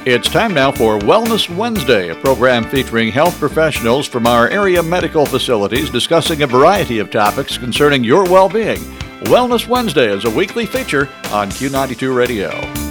It's time now for Wellness Wednesday, a program featuring health professionals from our area medical facilities discussing a variety of topics concerning your well-being. Wellness Wednesday is a weekly feature on Q92 Radio.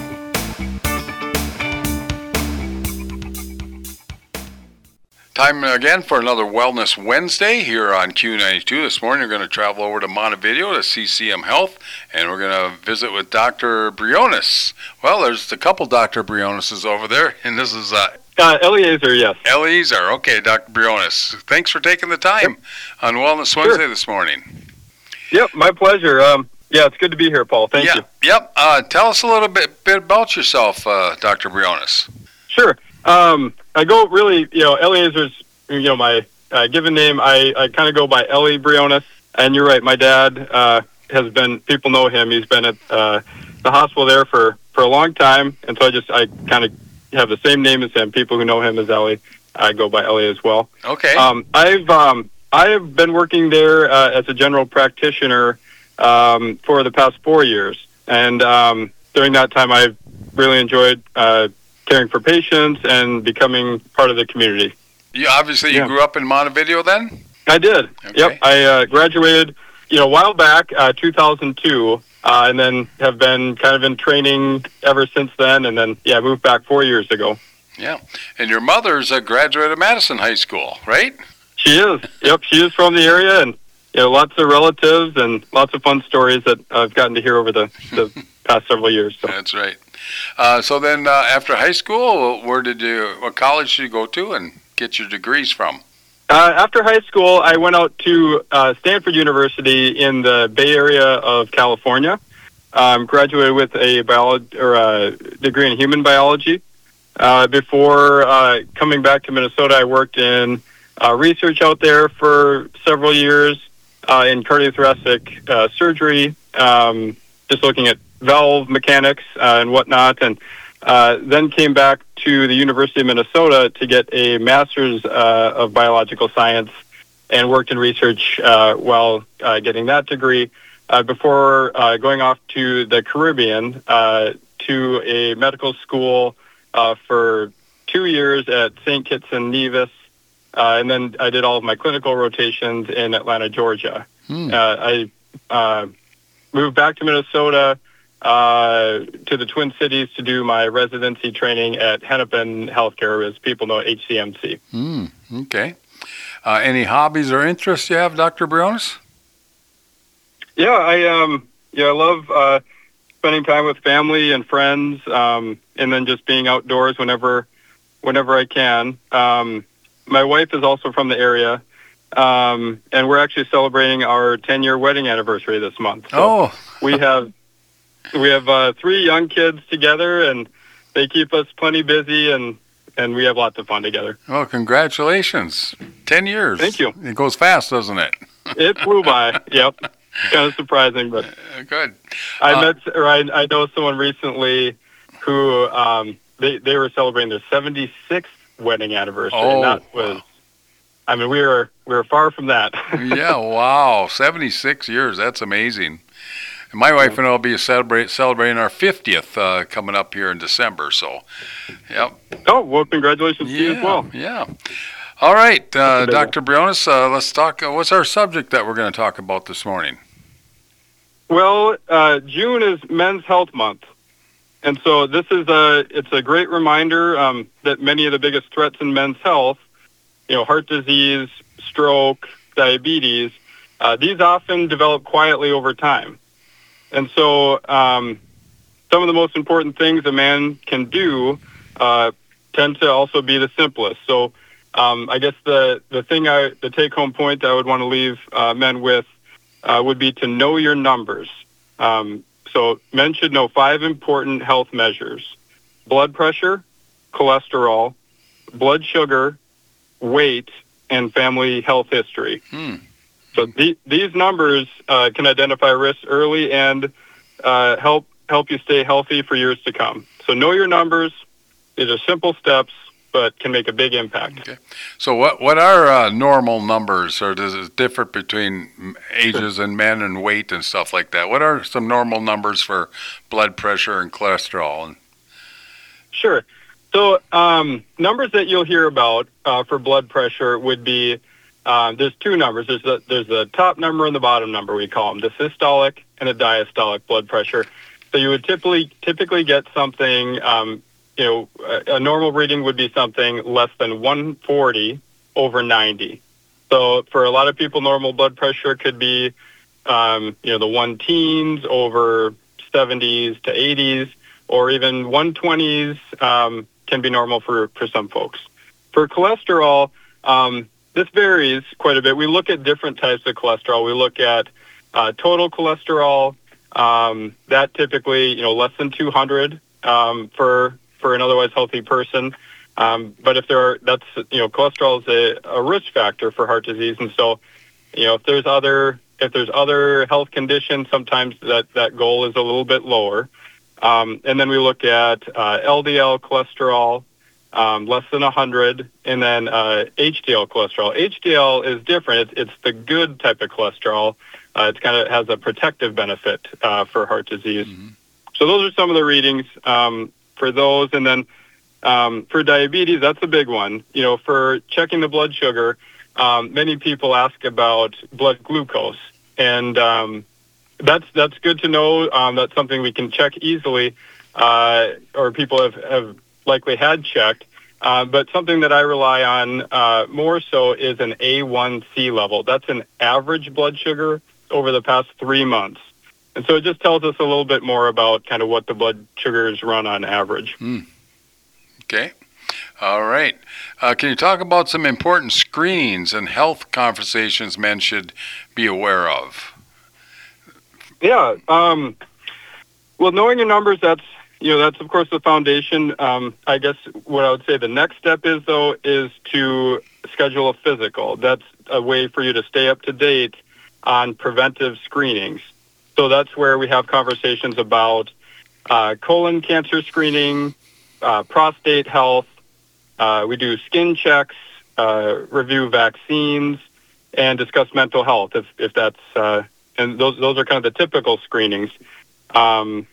Time again for another Wellness Wednesday here on Q92. This morning we're going to travel over to Montevideo to CCM Health, and we're going to visit with Dr. Briones. Well, there's a couple Dr. Brioneses over there, and this is Eliezer, yes. Eliezer. Okay, Dr. Briones. Thanks for taking the time on Wellness Wednesday this morning. Yep, my pleasure. Yeah, it's good to be here, Paul. Thank you. Yep. Tell us a little bit about yourself, Dr. Briones. Sure. I go really, Eliezer's, my given name. I kind of go by Ellie Briones. And you're right, my dad has been, people know him. He's been at the hospital there for a long time. And so I kind of have the same name as him. People who know him as Ellie, I go by Ellie as well. Okay. I have been working there as a general practitioner for the past 4 years. And during that time, I've really enjoyed caring for patients and becoming part of the community. You grew up in Montevideo then? I did. Okay. Yep. I graduated, a while back, 2002, and then have been kind of in training ever since then. And then, moved back 4 years ago. Yeah. And your mother's a graduate of Madison High School, right? She is. Yep. She is from the area, and lots of relatives and lots of fun stories that I've gotten to hear over the past several years. So. That's right. So then after high school, what college did you go to and get your degrees from? After high school, I went out to Stanford University in the Bay Area of California. Graduated with a degree in human biology. Before coming back to Minnesota, I worked in research out there for several years in cardiothoracic surgery, just looking at valve mechanics and whatnot, and then came back to the University of Minnesota to get a master's of biological science and worked in research while getting that degree before going off to the Caribbean to a medical school for 2 years at St. Kitts and Nevis, and then I did all of my clinical rotations in Atlanta, Georgia. I moved back to Minnesota to the Twin Cities to do my residency training at Hennepin Healthcare, as people know, HCMC. Okay. Any hobbies or interests you have, Dr. Briones? Yeah, I love spending time with family and friends, and then just being outdoors whenever I can. My wife is also from the area, and we're actually celebrating our 10-year wedding anniversary this month. So we have 3 young kids together, and they keep us plenty busy, and we have lots of fun together. Well, congratulations. 10 years. Thank you. It goes fast, doesn't it? It flew by. Yep. Kind of surprising, but good. I know someone recently who they were celebrating their 76th wedding anniversary. And that was, we were far from that. Yeah, wow. 76 years. That's amazing. And my wife and I will be celebrating our 50th coming up here in December. So, yep. Oh, well, congratulations to you as well. Yeah. All right, Dr. Briones, let's talk. What's our subject that we're going to talk about this morning? Well, June is Men's Health Month. And so this is it's a great reminder that many of the biggest threats in men's health, heart disease, stroke, diabetes, these often develop quietly over time. And so some of the most important things a man can do tend to also be the simplest. So I guess the take-home point I would want to leave men with would be to know your numbers. So men should know 5 important health measures: blood pressure, cholesterol, blood sugar, weight, and family health history. So these numbers can identify risks early and help you stay healthy for years to come. So know your numbers. These are simple steps, but can make a big impact. Okay. So what are normal numbers, or does it differ between ages and men and weight and stuff like that? What are some normal numbers for blood pressure and cholesterol? Sure. So numbers that you'll hear about for blood pressure would be, there's two numbers. There's the top number and the bottom number, we call them, the systolic and the diastolic blood pressure. So you would typically get something, a normal reading would be something less than 140 over 90. So for a lot of people, normal blood pressure could be, the 110s over 70s to 80s, or even 120s can be normal for some folks. For cholesterol, this varies quite a bit. We look at different types of cholesterol. We look at total cholesterol, that typically, less than 200 for an otherwise healthy person. But cholesterol is a risk factor for heart disease, and so, if there's other health conditions, sometimes that goal is a little bit lower. And then we look at LDL cholesterol, less than 100, and then HDL cholesterol. HDL is different. It's the good type of cholesterol. It kind of has a protective benefit for heart disease. Mm-hmm. So those are some of the readings for those. And then for diabetes, that's a big one. For checking the blood sugar, many people ask about blood glucose. And that's good to know. That's something we can check easily, or people have likely had checked. But something that I rely on more so is an A1C level. That's an average blood sugar over the past 3 months. And so it just tells us a little bit more about kind of what the blood sugars run on average. Okay. All right. Can you talk about some important screenings and health conversations men should be aware of? Yeah. Well, knowing your numbers, that's of course the foundation. I guess what I would say the next step is to schedule a physical. That's a way for you to stay up to date on preventive screenings. So that's where we have conversations about colon cancer screening, prostate health. We do skin checks, review vaccines, and discuss mental health if that's and those are kind of the typical screenings. Colon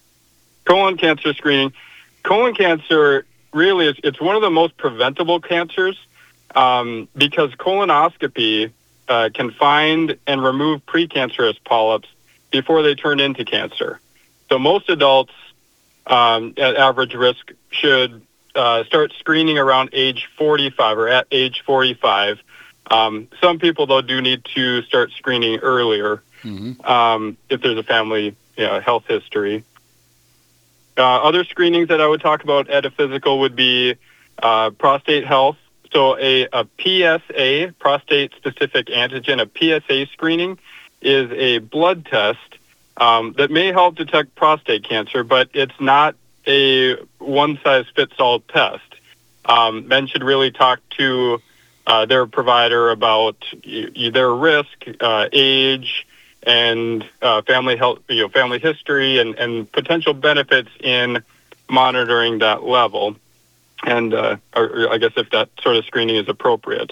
cancer screening. Colon cancer really it's one of the most preventable cancers because colonoscopy can find and remove precancerous polyps before they turn into cancer. So most adults at average risk should start screening around age 45 or at age 45. Some people, though, do need to start screening earlier if there's a family health history. Other screenings that I would talk about at a physical would be prostate health. So a PSA, prostate-specific antigen, a PSA screening is a blood test that may help detect prostate cancer, but it's not a one-size-fits-all test. Men should really talk to their provider about their risk, age, and family health, family history, and potential benefits in monitoring that level. And or I guess if that sort of screening is appropriate.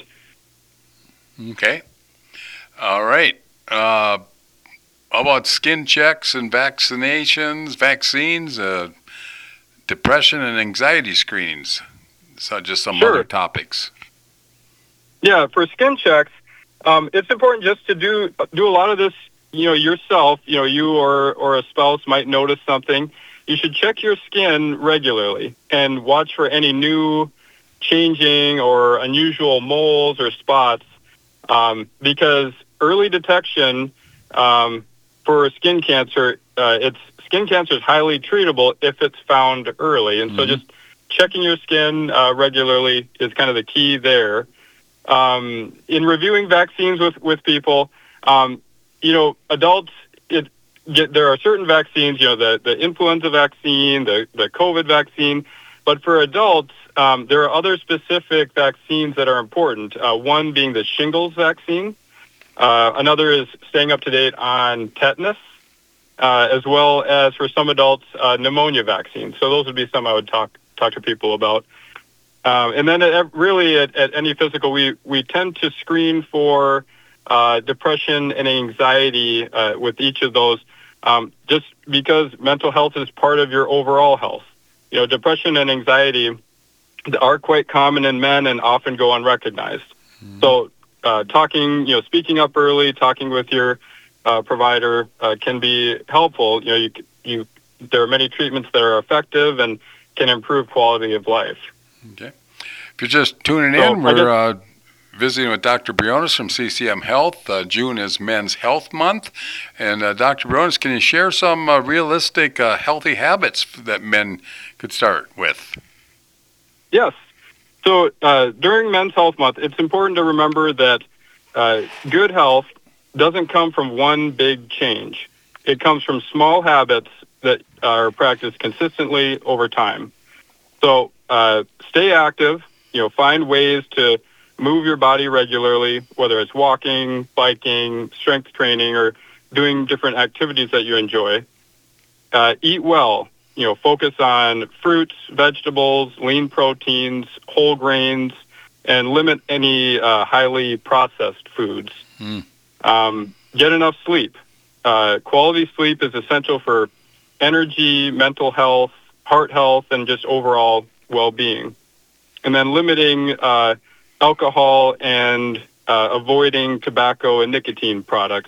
Okay. All right. How about skin checks and vaccines, depression and anxiety screenings? So just some other topics. Yeah, for skin checks, it's important just to do a lot of this, yourself. You or a spouse might notice something. You should check your skin regularly and watch for any new changing or unusual moles or spots, because early detection for skin cancer, skin cancer is highly treatable if it's found early. And so just checking your skin regularly is kind of the key there. In reviewing vaccines with people, adults, there are certain vaccines, the influenza vaccine, the COVID vaccine, but for adults, there are other specific vaccines that are important. One being the shingles vaccine. Another is staying up to date on tetanus, as well as for some adults, pneumonia vaccine. So those would be some I would talk to people about. And then at any physical, we tend to screen for depression and anxiety with each of those, just because mental health is part of your overall health. Depression and anxiety are quite common in men and often go unrecognized. So speaking up early, talking with your provider can be helpful. There are many treatments that are effective and can improve quality of life. Okay. If you're just tuning in, we're visiting with Dr. Briones from CCM Health. June is Men's Health Month. And Dr. Briones, can you share some realistic healthy habits that men could start with? Yes. So during Men's Health Month, it's important to remember that good health doesn't come from one big change. It comes from small habits that are practiced consistently over time. So stay active, find ways to move your body regularly, whether it's walking, biking, strength training, or doing different activities that you enjoy. Eat well. Focus on fruits, vegetables, lean proteins, whole grains, and limit any highly processed foods. Get enough sleep. Quality sleep is essential for energy, mental health, heart health, and just overall well-being. And then limiting alcohol and avoiding tobacco and nicotine products.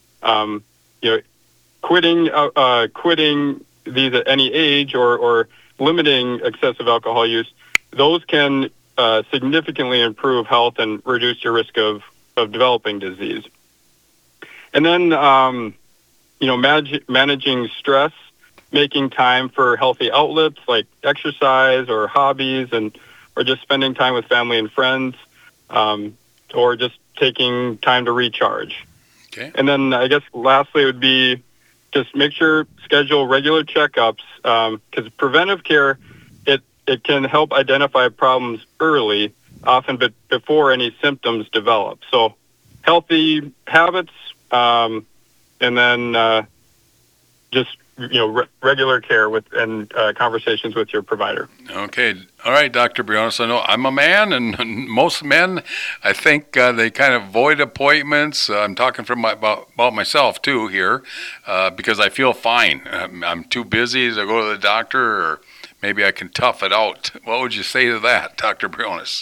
Quitting these at any age or limiting excessive alcohol use, those can significantly improve health and reduce your risk of developing disease. And then, managing stress, making time for healthy outlets like exercise or hobbies, or just spending time with family and friends, or just taking time to recharge. Okay. And then I guess lastly would be just schedule regular checkups, because preventive care, it can help identify problems early, often before any symptoms develop. So healthy habits, and then just regular care and conversations with your provider. Okay. All right, Dr. Briones. I know I'm a man, and most men, I think they kind of avoid appointments. I'm talking about myself, too, here, because I feel fine. I'm too busy to go to the doctor, or maybe I can tough it out. What would you say to that, Dr. Briones?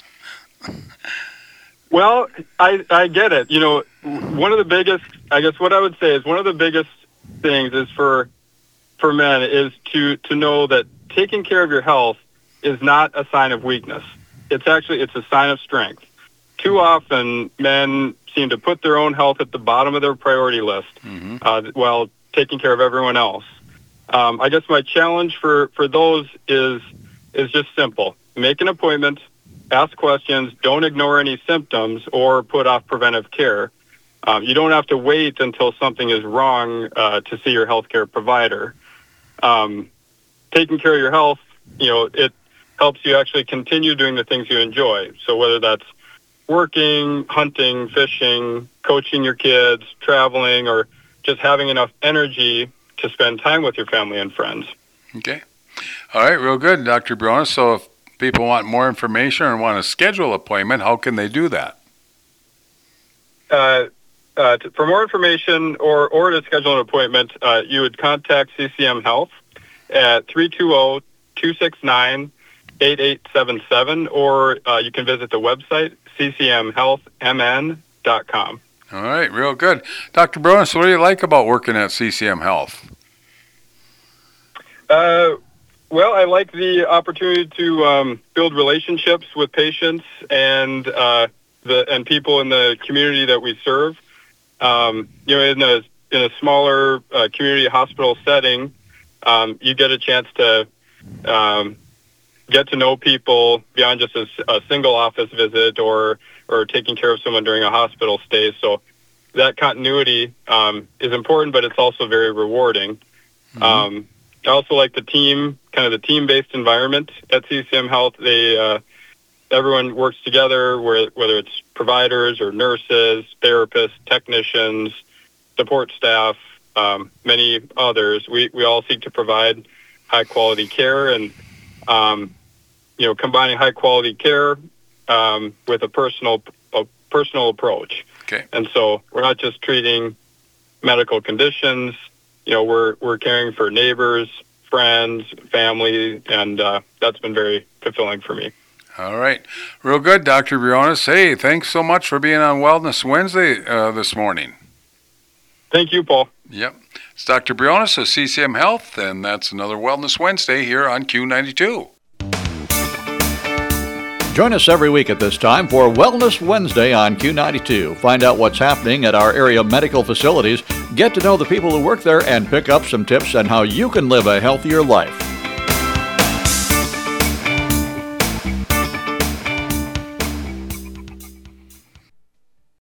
Well, I get it. One of the biggest, I guess what I would say is one of the biggest things is for men is to know that taking care of your health is not a sign of weakness. It's a sign of strength. Too often, men seem to put their own health at the bottom of their priority list while taking care of everyone else. I guess my challenge for those is just simple. Make an appointment, ask questions, don't ignore any symptoms or put off preventive care. You don't have to wait until something is wrong to see your healthcare provider. Taking care of your health, it helps you actually continue doing the things you enjoy. So whether that's working, hunting, fishing, coaching your kids, traveling, or just having enough energy to spend time with your family and friends. Okay. All right, real good, Dr. Briones. So if people want more information or want to schedule an appointment, how can they do that? For more information or to schedule an appointment, you would contact CCM Health at 320-269-8877, or you can visit the website, ccmhealthmn.com. All right, real good. Dr. Briones, what do you like about working at CCM Health? Well, I like the opportunity to build relationships with patients and people in the community that we serve. In a smaller community hospital setting, you get a chance to get to know people beyond just a single office visit or taking care of someone during a hospital stay. So that continuity is important, but it's also very rewarding. I also like the team-based environment at CCM Health. Everyone works together, whether it's providers or nurses, therapists, technicians, support staff, many others. We all seek to provide high-quality care, and combining high-quality care with a personal approach. Okay. And so we're not just treating medical conditions. We're caring for neighbors, friends, family, and that's been very fulfilling for me. All right. Real good, Dr. Briones. Hey, thanks so much for being on Wellness Wednesday this morning. Thank you, Paul. Yep. It's Dr. Briones of CCM Health, and that's another Wellness Wednesday here on Q92. Join us every week at this time for Wellness Wednesday on Q92. Find out what's happening at our area medical facilities, get to know the people who work there, and pick up some tips on how you can live a healthier life.